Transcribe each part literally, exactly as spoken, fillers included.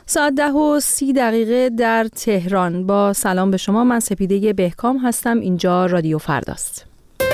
ساعت ده و سی دقیقه در تهران. با سلام به شما، من سپیده بهکام هستم. اینجا رادیو فرداست.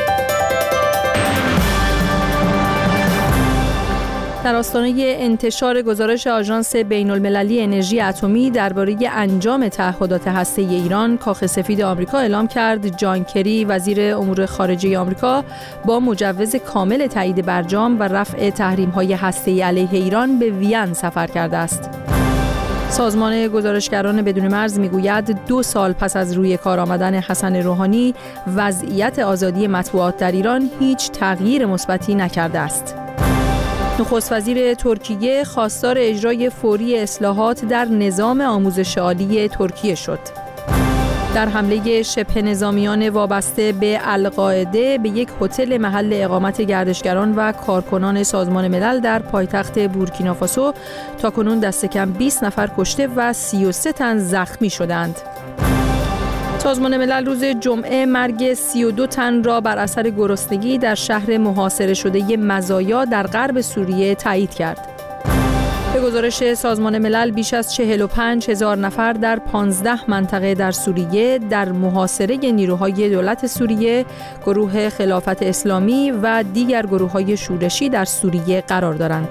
در آستانه انتشار گزارش آژانس بین‌المللی انرژی اتمی درباره انجام تعهدات هسته‌ای ایران، کاخ سفید آمریکا اعلام کرد جان کری وزیر امور خارجه آمریکا با مجوز کامل تایید برجام و رفع تحریم‌های هسته‌ای علیه ایران به وین سفر کرده است. سازمان گزارشگران بدون مرز میگوید دو سال پس از روی کار آمدن حسن روحانی، وضعیت آزادی مطبوعات در ایران هیچ تغییر مثبتی نکرده است. نخست وزیر ترکیه خواستار اجرای فوری اصلاحات در نظام آموزش عالی ترکیه شد. در حمله شبه نظامیان وابسته به القاعده به یک هتل محل اقامت گردشگران و کارکنان سازمان ملل در پایتخت بورکینافاسو تاکنون دست کم بیست نفر کشته و سی و سه تن زخمی شدند. سازمان ملل روز جمعه مرگ سی و دو تن را بر اثر گرسنگی در شهر محاصره شده مزایا در غرب سوریه تایید کرد. به گزارش سازمان ملل بیش از چهل و پنج هزار نفر در پانزده منطقه در سوریه در محاصره نیروهای دولت سوریه، گروه خلافت اسلامی و دیگر گروه‌های شورشی در سوریه قرار دارند.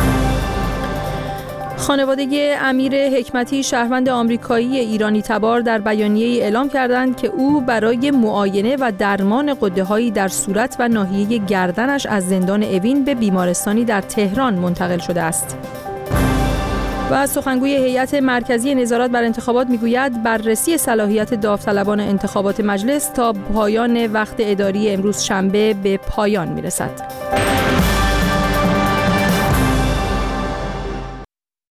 خانواده امیر حکمتی شهروند آمریکایی ایرانی تبار در بیانیه‌ای اعلام کردند که او برای معاینه و درمان غده‌هایی در صورت و ناحیه گردنش از زندان اوین به بیمارستانی در تهران منتقل شده است. و سخنگوی هیئت مرکزی نظارت بر انتخابات میگوید بررسی صلاحیت داوطلبان انتخابات مجلس تا پایان وقت اداری امروز شنبه به پایان میرسد.